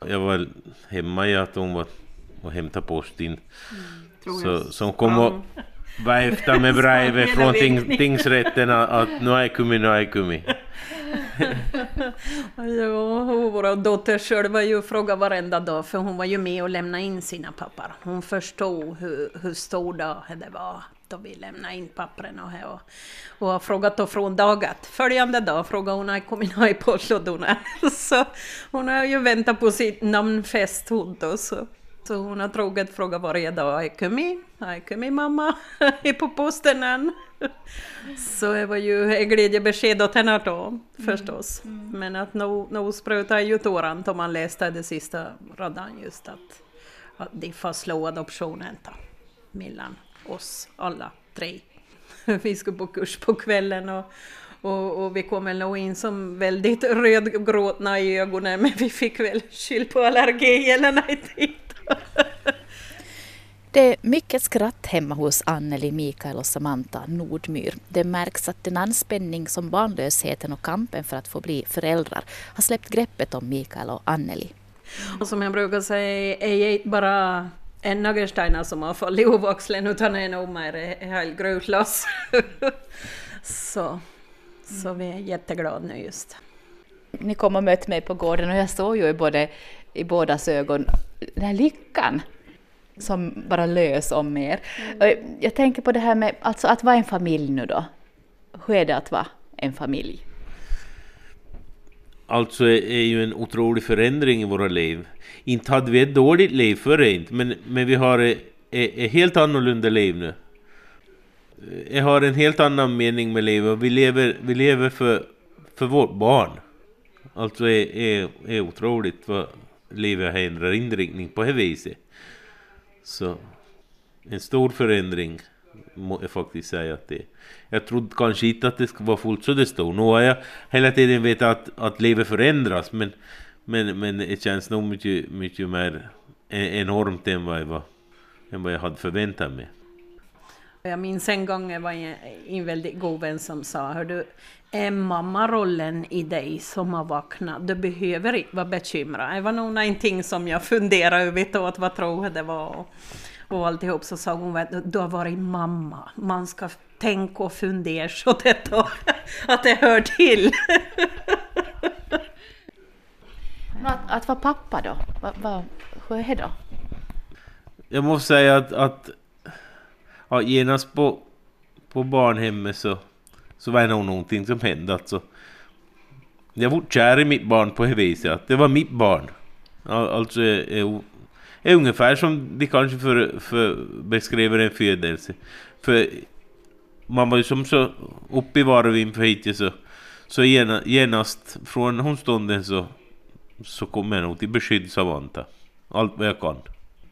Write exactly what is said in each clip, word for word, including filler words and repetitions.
jag var hemma i att hon var och hämtade posten. Mm, så, som kom och var efter med brevet från ting, tingsrätten att nu är jag kommit, nu är jag kommit. Ja, vår dotter själv var ju fråga varenda dag, för hon var ju med och lämnade in sina pappar. Hon förstod hur, hur stor dag det var då vi lämnade in pappren och, och, och har frågat då från dagat. Följande dag frågade hon, har kommit i postlådorna. Så hon har ju väntat på sitt namnfest hon då, så. Så hon har troget frågat varje dag, är kommit? Är kommit mamma? Är på posten än? Så det var ju ett glädjebesked åt henne då, förstås. Mm. Mm. Men att nå, nå spröta ju tårant om man läste det sista radan just att, att de fastslår adoptionen då, mellan oss alla tre. Vi skulle på kurs på kvällen och, och, och vi kom väl nog in som väldigt rödgråtna i ögonen, men vi fick väl skyll på allergi eller någonting. Det är mycket skratt hemma hos Anneli, Mikael och Samantha Nordmyr. Det märks att den anspänning som barnlösheten och kampen för att få bli föräldrar har släppt greppet om Mikael och Anneli. Och som jag brukar säga, är jag inte bara en nagelsteina som har fallit ur vaxlen, utan är nog mer helt grötlass. så, så vi är jätteglada nu just. Ni kom och mötte mig på gården och jag såg ju i, både, i bådas ögon den här lyckan som bara lös om er. Mm. Jag tänker på det här med alltså att vara en familj nu då. Hur är det att vara en familj? Alltså är, är ju en otrolig förändring i våra liv. Inte hade vi ett dåligt liv förr inte, men, men vi har ett, ett helt annorlunda liv nu. Jag har en helt annan mening med livet. Vi lever, vi lever för, för vårt barn. Alltså är, är, är otroligt vad livet har ändrat inriktning på det viset. Så en stor förändring må jag faktiskt säga att det. Jag trodde kanske inte att det skulle vara fullt så det stod. Nu har jag hela tiden vet att, att livet förändras, men, men, men det känns nog mycket, mycket mer enormt än vad jag, var, än vad jag hade förväntat mig. Jag minns en gång jag var en väldigt god vän som sa, hör du, är mammarollen i dig som har vaknat, du behöver inte vara bekymrad. Det var nog någonting som jag funderade över och vad tror det var och, och alltihop, så sa hon, du har varit mamma, man ska tänka och fundera så detta, att det hör till. Att, att vara pappa då, vad, vad, hur är det då? Jag måste säga att, att ja, genast på, på barnhemmet så, så var det nog någonting som hände. Alltså, jag var kär i mitt barn på det viset att det var mitt barn. Alltså är, är, är ungefär som de kanske för, för beskriver en födelse. För man var ju som så uppe i varvin för hit så, så genast från hon stunden så, så kommer jag nog till beskydd Samantha. Allt vad jag kan.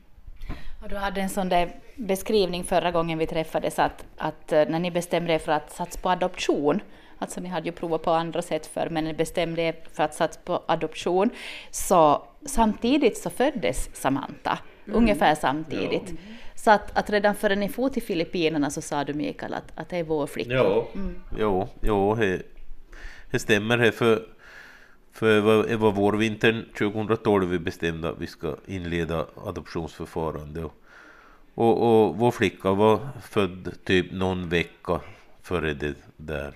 Och du hade en sån där beskrivning förra gången vi träffades att, att när ni bestämde er för att satsa på adoption, alltså ni hade ju provat på andra sätt för, men ni bestämde er för att satsa på adoption, så samtidigt så föddes Samantha, mm. ungefär samtidigt. Ja. Så att, att redan förrän ni får till Filippinerna så sa du Mikael att, att det är vår flicka. Ja, mm. jo, jo det, det stämmer här för För det var vårvintern tjugohundratolv vi bestämde att vi ska inleda adoptionsförfarande. Och, och, och vår flicka var född typ någon vecka före det där.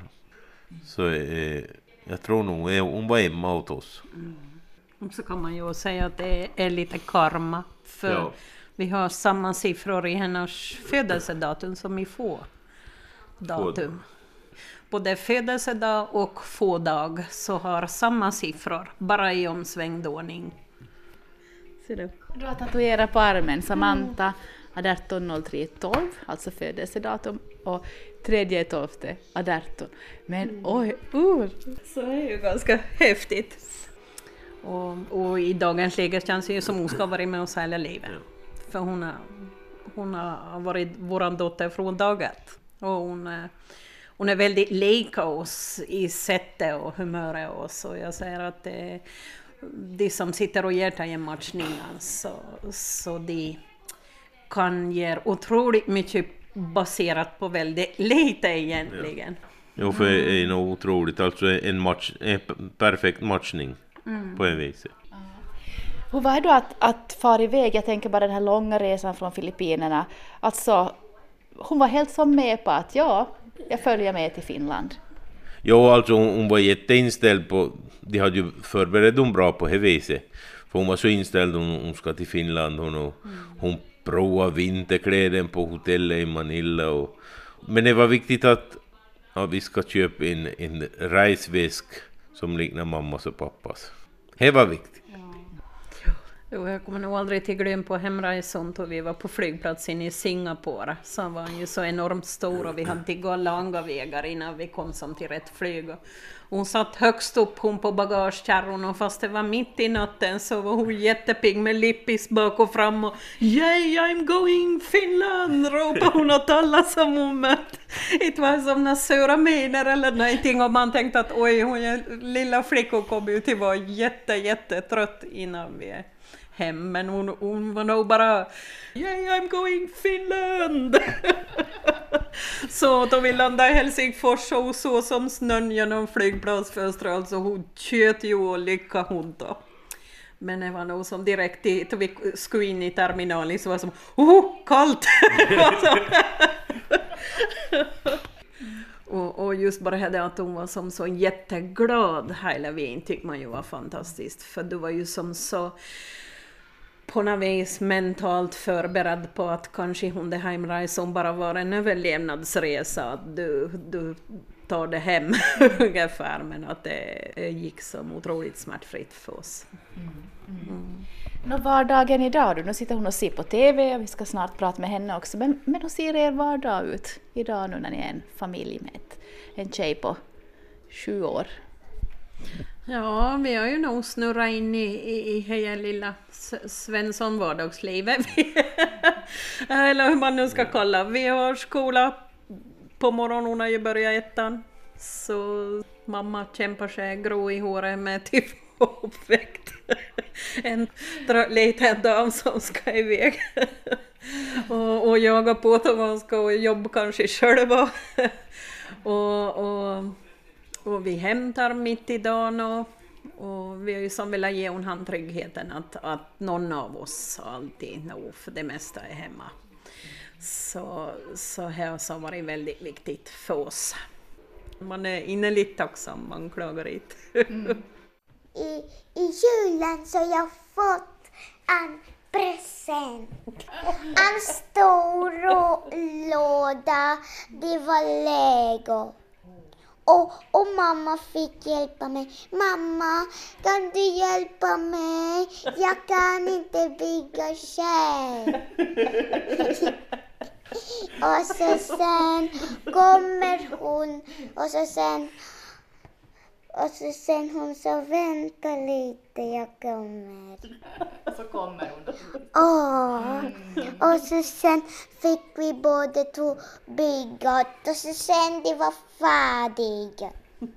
Så eh, jag tror nog eh, hon var hemma åt oss. Mm. Så kan man ju säga att det är lite karma. För ja. Vi har samma siffror i hennes födelsedatum som i få datum. Både födelsedag och fådag så har samma siffror, bara i omsvängdordning. Ser du? Du har tatuerat på armen Samantha arton noll tre tolv, alltså födelsedatum, och tredje tolfte arton. Men mm. oj, uh. så är det ju ganska häftigt. Och, och i dagens läge känns det ju som hon ska vara med oss hela livet. För hon har, hon har varit våran dotter från daget. Och hon Hon är väldigt lik oss i sättet och humöret och så. Jag säger att det, de som sitter och ger en matchning så, så de kan ge otroligt mycket baserat på väldigt lite egentligen. Ja. Jo, för det är nog otroligt. Alltså en, match, en perfekt matchning mm. på en vis. Hur var det då att, att fara iväg? Jag tänker bara den här långa resan från Filippinerna. Alltså, hon var helt som med på att ja, jag följer med till Finland. Jo, alltså hon, hon var jätteinställd på, de hade ju förberett hon bra på det viset. För hon var så inställd, hon, hon ska till Finland, hon, mm. hon provade vinterkläder på hotellet i Manila. Och, men det var viktigt att ja, vi ska köpa en, en resväsk som liknar mammas och pappas. Det var viktigt. Jo, jag kommer nog aldrig till glöm på hemresan då vi var på flygplatsen i Singapore. Så var han ju så enormt stor och vi hade till gå långa vägar innan vi kom som till rätt flyg. Och hon satt högst upp hon på bagagekärron och fast det var mitt i natten så var hon jättepigg med lippis bak och fram och "Yay, I'm going Finland!" ropade hon åt alla som hon mött. Det var som när söra miner eller någonting och man tänkte att oj, hon lilla flickor kom ut till var jätte, jätte trött innan vi hem, men hon, hon var nog bara "Yay, I'm going Finland!" Så då vi landade i Helsingfors och så som snön genom flygplatsfönstret, alltså hon tjöt ju och lycka hon då. Men det var nog som direkt i, då vi skulle in i terminalen så var det som "Oh, kallt!" Och, och just bara det att hon var som så jätteglad hela vägen tyckte man ju var fantastiskt. För du var ju som så på något vis mentalt förberedd på att kanske hon det hemresan bara var en överlevnadsresa. Att du, du tar det hem ungefär. Men att det gick så otroligt smärtfritt för oss. Mm. Mm. Nå, vardagen idag då? Nu sitter hon och ser på tv och vi ska snart prata med henne också. Men, men hur ser er vardag ut idag nu när ni är en familj med ett, en tjej på sju år? Ja, vi har ju nog snurrat in i, i, i hela lilla Svensson vardagslivet. Eller hur man nu ska kolla. Vi har skola på morgonen, hon har ju börjat ettan. Så mamma kämpar sig grå i håret med typ uppväckt. En liten dam som ska iväg. och, och jaga på att man ska jobba kanske själva. och... och Och vi hämtar mitt i dagen och, och vi har ju som velat ge hon handtryggheten att, att någon av oss alltid nog för det mesta är hemma. Så, så här så var det väldigt viktigt för oss. Man är innerligt tacksam, man klagar inte. Mm. I, I julen så har jag fått en present. En stor låda, det var Lego. Och, och mamma fick hjälpa mig. Mamma, kan du hjälpa mig? Jag kan inte bygga själv. Och så sen kommer hon. Och så sen, och så sen hon så vänta lite, jag kommer. Och så kommer hon då. Ja, och så sen fick vi både två bygga och så sen det var färdigt.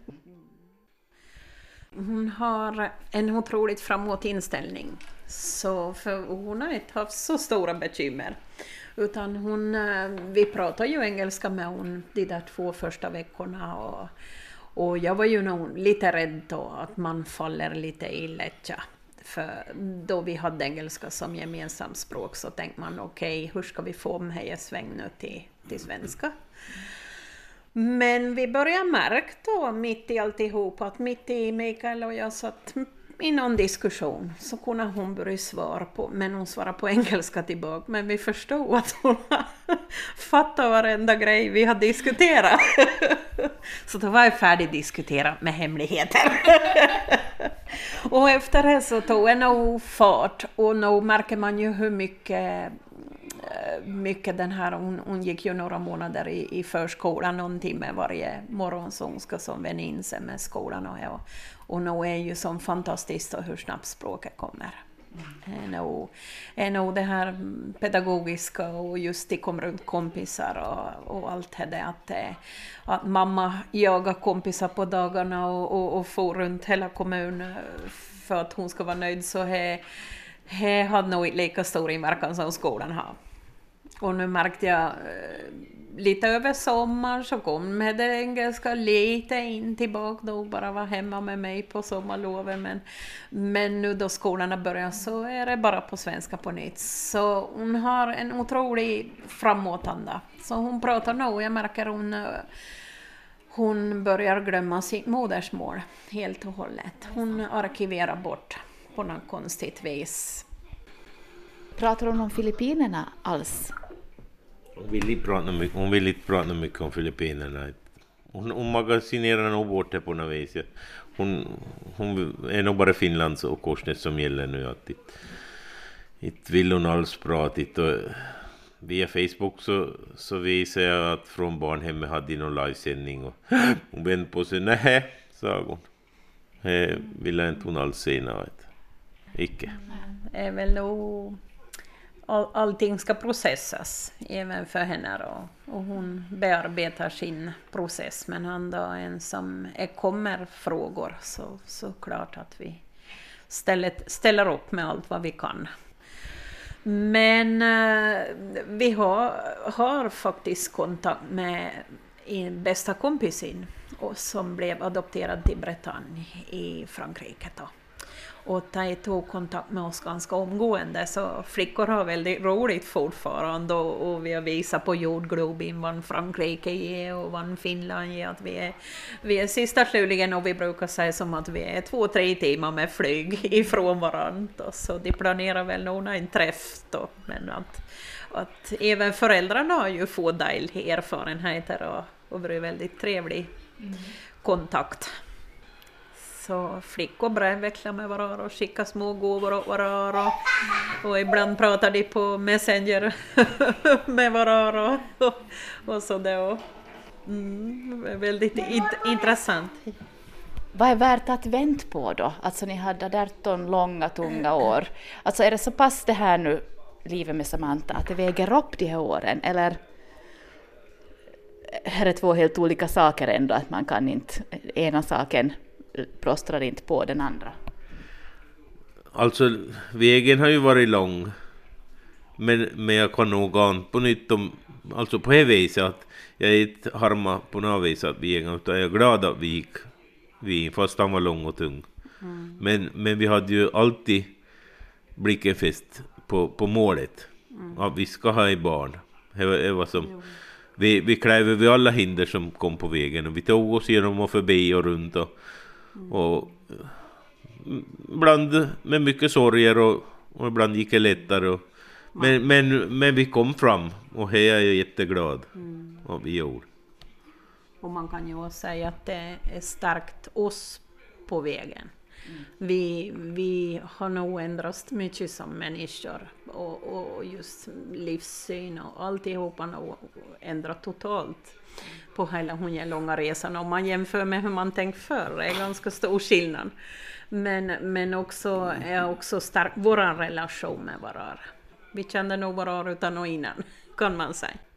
Hon har en otroligt framåt inställning. Så för hon har inte haft så stora bekymmer. Utan hon, vi pratar ju engelska med hon de där två första veckorna och, och jag var ju nog lite rädd då att man faller lite i lättja. För då vi hade engelska som gemensamt språk så tänkte man okej, okay, hur ska vi få mig sväng nu till, till svenska? Men vi började märka då mitt i alltihop att mitt i Mikael och jag satt i någon diskussion så kunde hon börja svara på, men hon svarade på engelska tillbaka. Men vi förstod att hon fattade varenda grej vi hade diskuterat. Så då var jag färdig diskuterat med hemligheter. Och efter det så tog jag nog fart och nu märker man ju hur mycket mycket den här, hon, hon gick ju några månader i, i förskolan någon timme varje morgon så hon ska som vänja in sig med skolan och, och, och nu är ju som fantastiskt hur snabbt språket kommer. Mm. Och, och det här pedagogiska och just det kommer runt kompisar och, och allt det att, att mamma jagar kompisar på dagarna och, och, och får runt hela kommunen för att hon ska vara nöjd så he, he hade nog inte lika stor inverkan som skolan har. och nu märkte jag eh, lite över sommar så kom med det engelska lite in tillbaka då, bara var hemma med mig på sommarloven. Men, men nu då skolorna börjar så är det bara på svenska på nytt. Så hon har en otrolig framåtanda. Så hon pratar nog, jag märker hon, hon börjar glömma sitt modersmål helt och hållet. Hon arkiverar bort på något konstigt vis. Pratar hon om Filippinerna alls? Hon vill inte prata mycket, hon vill inte prata mycket om Filippinerna. Hon, hon magasinerar nog bort det på något vis. Hon, hon är nog bara Finlands och Korsnäs som gäller nu. Att inte, inte vill hon alls prata. Och via Facebook så, så visar jag att från barnhemmet hade någon livesändning. Och hon vände på sig. Nej, sa hon. Det ville inte hon alls se något. Icke. Det är väl nog... All, allting ska processas även för henne då. Och hon bearbetar sin process, men han då en som är, kommer frågor så, så klart att vi ställer, ställer upp med allt vad vi kan. Men eh, vi har, har faktiskt kontakt med en bästa kompisin och som blev adopterad till Bretagne i Frankrike då. Och de tog kontakt med oss ganska omgående, så flickor har väldigt roligt fortfarande och, och vi har visat på jordgloben vad Frankrike är och vad Finland är, att vi är, vi är sista slutligen, och vi brukar säga som att vi är två, tre timmar med flyg ifrån varandra, så de planerar väl någon en träff då, men att, att även föräldrarna har ju fått del erfarenheter och, och det är väldigt trevlig mm. kontakt. Så flickor brevväxlar med varandra och skickar små gåvor åt varandra. Och ibland pratar de på Messenger med varandra. Och, och så det mm, väldigt int- intressant. Vad är värt att vänta på då? Alltså ni hade arton långa, tunga år. Alltså är det så pass det här nu, livet med Samantha, att det väger upp de här åren? Eller är det två helt olika saker ändå? Att man kan inte, ena saken prostrar inte på den andra. Alltså vägen har ju varit lång, men, men jag kan nog gå på nytt om, alltså på det viset att jag är inte harma på något vis att vi är, utan jag är glad att vi gick vi, fast han var lång och tung. Mm. Men, men vi hade ju alltid blicken fäst på, på målet. Mm. Att vi ska ha ett barn. Det var, det var som, vi, vi kläver vid alla hinder som kom på vägen och vi tog oss genom och förbi och runt och Mm. och ibland med mycket sorger och, och ibland gick det lättare och, men, men, men vi kom fram och här är jag jätteglad mm. och vi gjorde. Och man kan ju också säga att det är starkt oss på vägen. Mm. Vi, vi har nog ändrats mycket som människor och, och just livssyn och alltihopa har ändrat totalt på hela hon långa resan. Om man jämför med hur man tänkt förr är ganska stor skillnad. Men, men också är också stark vår relation med varandra. Vi kände nog varandra utan och innan, kan man säga.